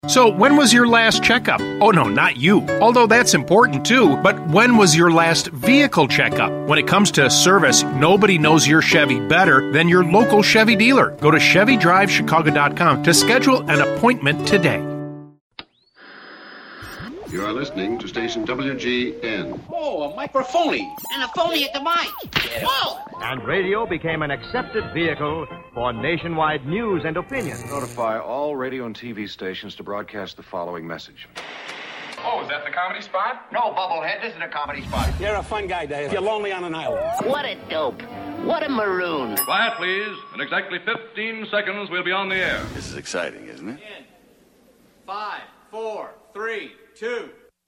So, when was your last checkup? Oh, no, not you. Although that's important too, but when was your last vehicle checkup? When it comes to service, nobody knows your Chevy better than your local Chevy dealer. Go to ChevyDriveChicago.com to schedule an appointment today. You are listening to station WGN. Oh, a microphony. And a phony at the mic. Whoa! And radio became an accepted vehicle for nationwide news and opinion. Notify all radio and TV stations to broadcast the following message. Oh, is that the comedy spot? No, Bubblehead, this is a comedy spot. You're a fun guy, Dave. You're lonely on an island. What a dope. What a maroon. Quiet, please. In exactly 15 seconds, we'll be on the air. This is exciting, isn't it? 5, 4, 3, 2.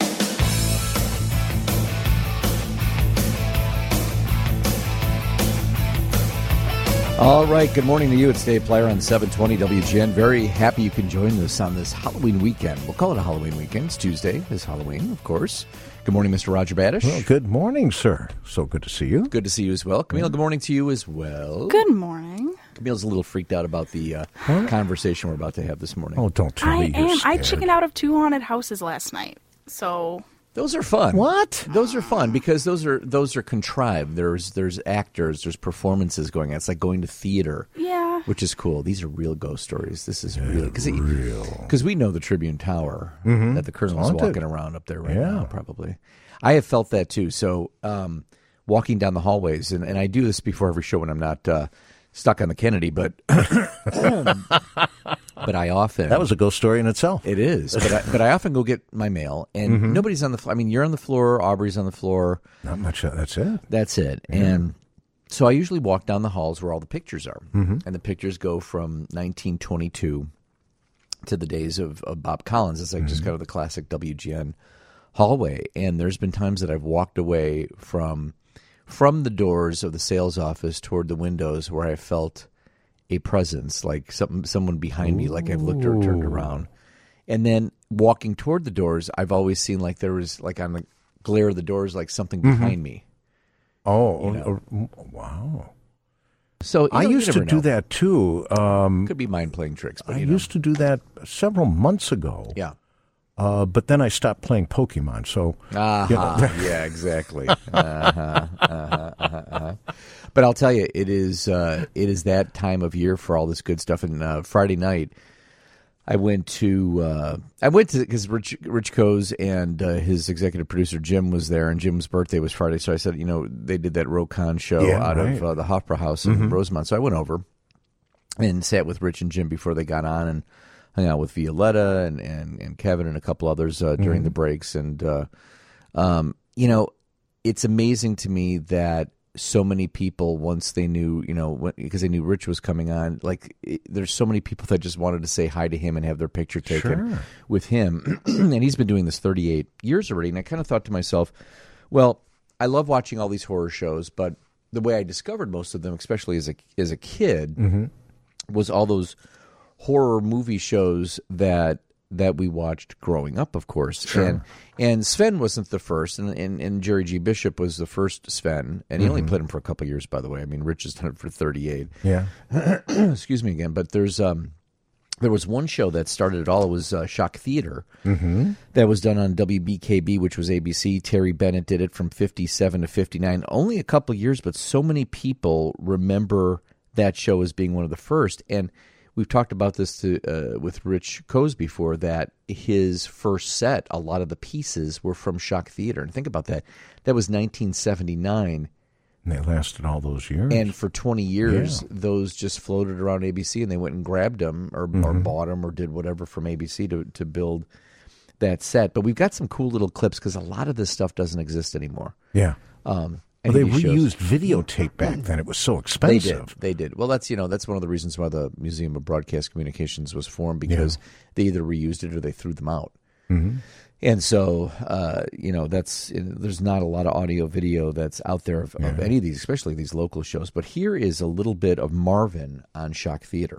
All right, good morning to you. It's Dave Player on 720 WGN. Very happy you can join us on this Halloween weekend. We'll call it a Halloween weekend. It's Tuesday. It's Halloween, of course. Good morning, Mr. Roger Badish. Well, good morning, sir. So good to see you. Good to see you as well. Camille, good morning to you as well. Good morning. Camille's a little freaked out about the conversation we're about to have this morning. Oh, don't tell me you're I scared. chickened out of 2 haunted houses last night, so... Those are fun. What? Those are fun because those are contrived. There's actors, there's performances going on. It's like going to theater. Yeah. Which is cool. These are real ghost stories. This is really real. Because we know the Tribune Tower that the Colonel's Haunted. walking around up there right now, probably. I have felt that too. So walking down the hallways, and I do this before every show when I'm not stuck on the Kennedy, but but I often... That was a ghost story in itself. It is. But I often go get my mail, and nobody's on the floor. I mean, you're on the floor, Aubrey's on the floor. Not much. That's it. That's it. Yeah. And so I usually walk down the halls where all the pictures are. And the pictures go from 1922 to the days of Bob Collins. It's like just kind of the classic WGN hallway. And there's been times that I've walked away from the doors of the sales office toward the windows where I felt a presence, like someone behind me, like I've looked or turned around. And then walking toward the doors, I've always seen like there was, like on the glare of the doors, like something behind me. Oh, You know? Wow. So I used to do that too. Could be mind playing tricks. But, I used to do that several months ago. Yeah. But then I stopped playing Pokemon. So, yeah, exactly. But I'll tell you, it is that time of year for all this good stuff. And Friday night, I went to because Rich Coase and his executive producer Jim was there, and Jim's birthday was Friday. So I said, they did that Rokon show out of the Hofbrauhaus in Rosemont. So I went over and sat with Rich and Jim before they got on, and hung out with Violetta and Kevin and a couple others during the breaks. And, it's amazing to me that so many people, once they knew, because they knew Rich was coming on, there's so many people that just wanted to say hi to him and have their picture taken with him. And he's been doing this 38 years already. And I kind of thought to myself, well, I love watching all these horror shows, but the way I discovered most of them, especially as a kid, was all those horror movie shows that we watched growing up, of course. Sure. And Sven wasn't the first, and Jerry G. Bishop was the first Sven, and he only played him for a couple of years, by the way. I mean, Rich has done it for 38. Yeah. Excuse me again. But there was one show that started it all. It was Shock Theater that was done on WBKB, which was ABC. Terry Bennett did it from 57 to 59. Only a couple of years, but so many people remember that show as being one of the first. And we've talked about this with Rich Coase before, that his first set, a lot of the pieces were from Shock Theater. And think about that. That was 1979. And they lasted all those years. And for 20 years, those just floated around ABC, and they went and grabbed them or bought them or did whatever from ABC to build that set. But we've got some cool little clips because a lot of this stuff doesn't exist anymore. Yeah. They reused videotape back then. It was so expensive. They did. Well, that's one of the reasons why the Museum of Broadcast Communications was formed, because they either reused it or they threw them out. And so, there's not a lot of audio video that's out there of any of these, especially these local shows. But here is a little bit of Marvin on Shock Theater.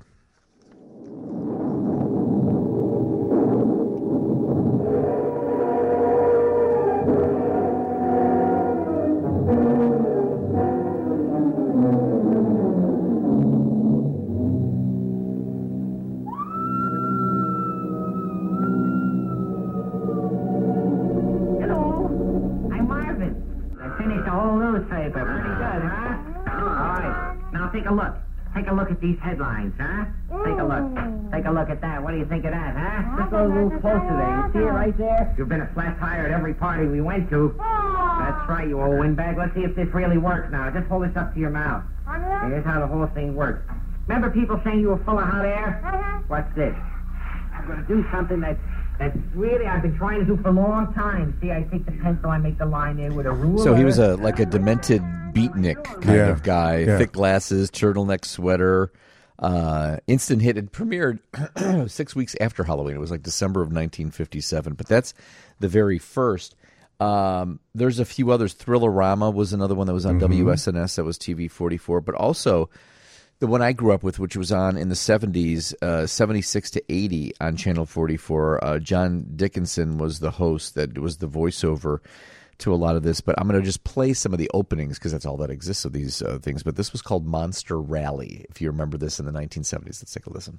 take a look. Take a look at these headlines, huh? Take a look. Take a look at that. What do you think of that, huh? Just go a little closer there. You see it right there? You've been a flat tire at every party we went to. That's right, you old windbag. Let's see if this really works now. Just hold this up to your mouth. Here's how the whole thing works. Remember people saying you were full of hot air? What's this? I'm going to do something that's really I've been trying to do for a long time. See, I take the pencil, I make the line there with a ruler. So he was like a demented beatnik kind of guy. Yeah. Thick glasses, turtleneck sweater. Instant hit. It premiered 6 weeks after Halloween. It was like December of 1957. But that's the very first. There's a few others. Thrillerama was another one that was on WSNS. That was TV 44. But also the one I grew up with, which was on in the 70s, 76 to 80 on Channel 44. John Dickinson was the host that was the voiceover to a lot of this. But I'm going to just play some of the openings because that's all that exists of these things. But this was called Monster Rally, if you remember this in the 1970s. Let's take a listen.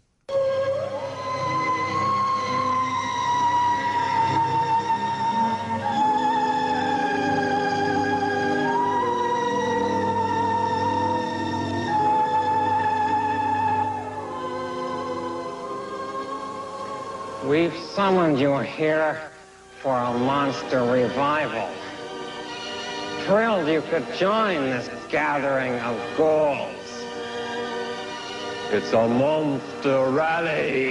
We've summoned you here for a monster revival. Thrilled you could join this gathering of ghouls. It's a monster rally.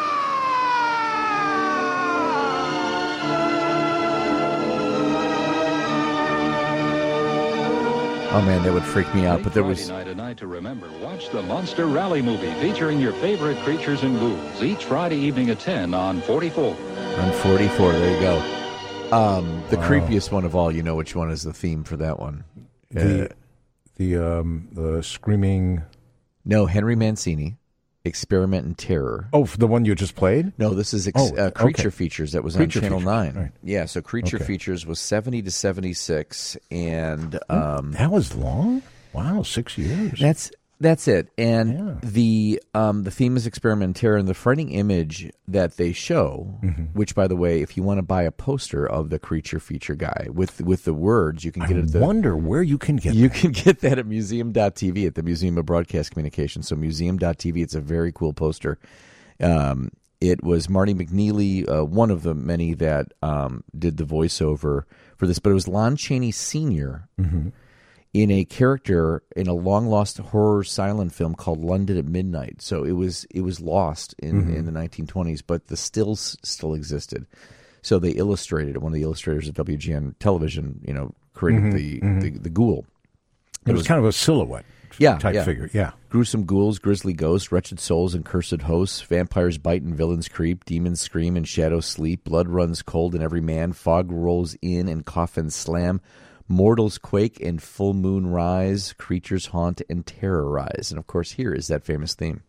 Oh man, that would freak me out. But there was Friday night tonight to remember. Watch the Monster Rally movie featuring your favorite creatures and ghouls each Friday evening at 10 on 44. On 44, there you go. The creepiest one of all. You know which one is the theme for that one? The screaming. No, Henry Mancini. Experiment in Terror. Oh, the one you just played? No, this is Creature Features that was Creature on Channel Features. 9. Right. Yeah, so Creature Features was 70 to 76, and that was long. Wow, 6 years. That's it. And the theme is Experiment in Terror, and the frightening image that they show, which, by the way, if you want to buy a poster of the Creature Feature guy with the words, you can get it. I wonder where you can get. You can get that at museum.tv at the Museum of Broadcast Communication. So museum.tv. It's a very cool poster. It was Marty McNeely, one of the many that did the voiceover for this, but it was Lon Chaney Sr. In a character in a long-lost horror silent film called London at Midnight. So it was lost in the 1920s, but the stills still existed. So they illustrated it. One of the illustrators of WGN television, created the ghoul. It was kind of a silhouette type figure. Yeah. Gruesome ghouls, grisly ghosts, wretched souls, and cursed hosts. Vampires bite and villains creep. Demons scream and shadows sleep. Blood runs cold in every man. Fog rolls in and coffins slam. Mortals quake and full moon rise, creatures haunt and terrorize. And of course, here is that famous theme.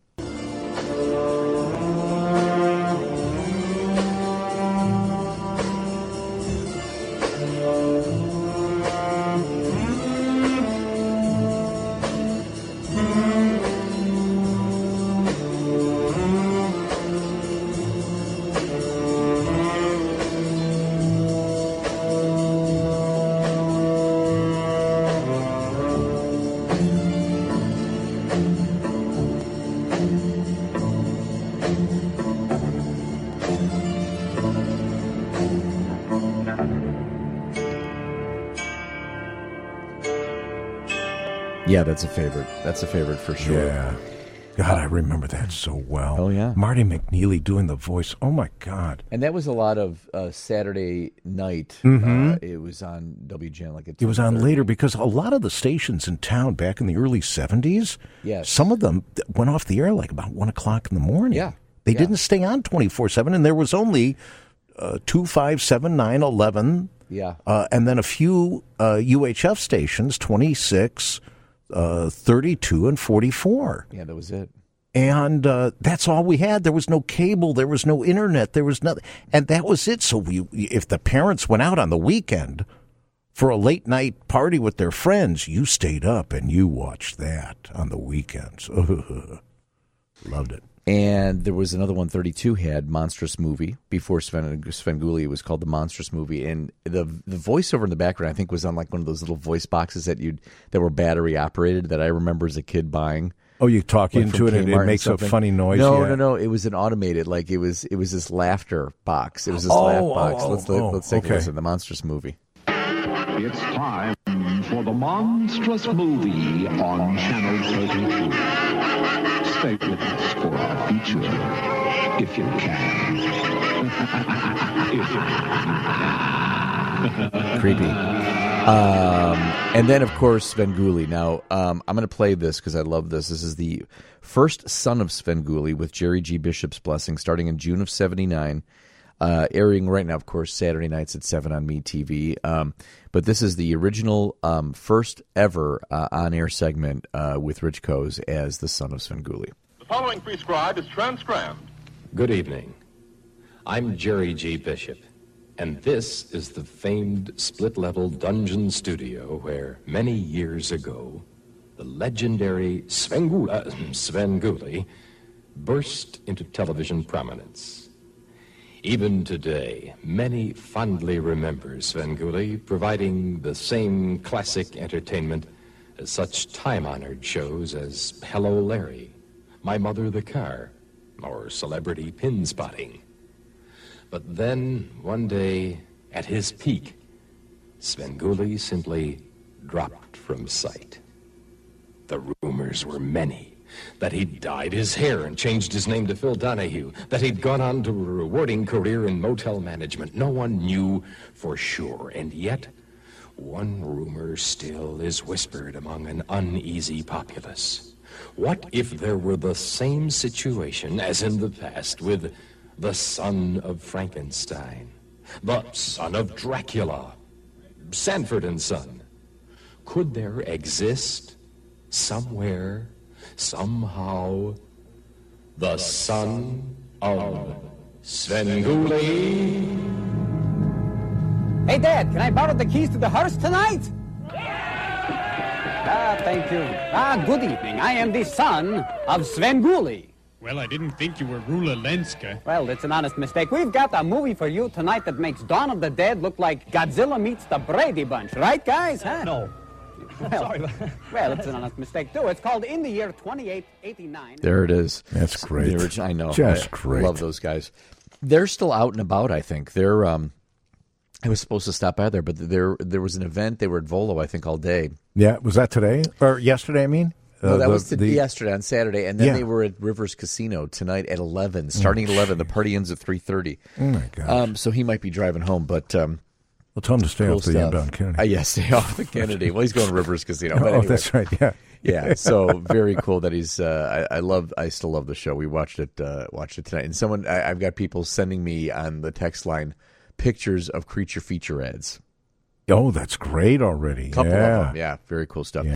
Yeah, that's a favorite. That's a favorite for sure. Yeah. God, I remember that so well. Oh, yeah. Marty McNeely doing the voice. Oh, my God. And that was a lot of Saturday night. It was on WGN. It was on later because a lot of the stations in town back in the early 70s, some of them went off the air like about 1 o'clock in the morning. Yeah. They didn't stay on 24/7, and there was only 2, 5, 7, 9, 11. Yeah. And then a few UHF stations, 26, 32 and 44. Yeah, that was it. And that's all we had. There was no cable. There was no internet. There was nothing. And that was it. So if the parents went out on the weekend for a late night party with their friends, you stayed up and you watched that on the weekends. Loved it. And there was another one, 32 had Monstrous Movie. Before Svengoolie, it was called The Monstrous Movie. And the voiceover in the background, I think, was on like one of those little voice boxes that were battery operated that I remember as a kid buying. Oh, you talk like into it and it makes a funny noise? No. It was an automated, like it was this laughter box. It was this laugh box. Let's take a listen. The Monstrous Movie. It's time for The Monstrous Movie on Channel 32. Stay with us for our feature, if you can. Creepy. And then, of course, Svengoolie. Now, I'm going to play this because I love this. This is the first son of Svengoolie with Jerry G. Bishop's blessing, starting in June of '79. Airing right now, of course, Saturday nights at 7 on MeTV. But this is the original first ever on-air segment with Rich Koz as the son of Svengoolie. The following prescribed is transcribed. Good evening. I'm Jerry G. Bishop, and this is the famed split-level dungeon studio where many years ago the legendary Svengoolie burst into television prominence. Even today, many fondly remember Svengoolie providing the same classic entertainment as such time-honored shows as Hello Larry, My Mother the Car, or Celebrity Pin Spotting. But then, one day, at his peak, Svengoolie simply dropped from sight. The rumors were many. That he'd dyed his hair and changed his name to Phil Donahue. That he'd gone on to a rewarding career in motel management. No one knew for sure. And yet, one rumor still is whispered among an uneasy populace. What if there were the same situation as in the past with the son of Frankenstein, the son of Dracula, Sanford and Son? Could there exist somewhere, somehow, the son of Svengoolie? Hey, Dad, can I borrow the keys to the hearse tonight? Thank you. Good evening. I am the son of Svengoolie. Well, I didn't think you were Rula Lenska. Well, it's an honest mistake. We've got a movie for you tonight that makes Dawn of the Dead look like Godzilla meets the Brady Bunch. Right, guys? Huh? No. Well, it's an honest mistake, too. It's called In the Year 2889. There it is. That's great. The original, I know. Just great. Love those guys. They're still out and about, I think. They're, I was supposed to stop by there, but there was an event. They were at Volo, I think, all day. Yeah, was that today? Or yesterday, I mean? No, that was yesterday on Saturday, and then they were at Rivers Casino tonight at 11, starting at 11. The party ends at 3:30. Oh, my God. So he might be driving home, but... Well, tell him to stay off the end on Kennedy. Yes, stay off the Kennedy. Well, he's going to Rivers Casino. But Oh, anyway. that's right, yeah. Yeah, so very cool that he's. I still love the show. We watched it tonight, and I've got people sending me on the text line pictures of creature feature ads. Oh, that's great already. Couple of them, yeah, very cool stuff. Yeah.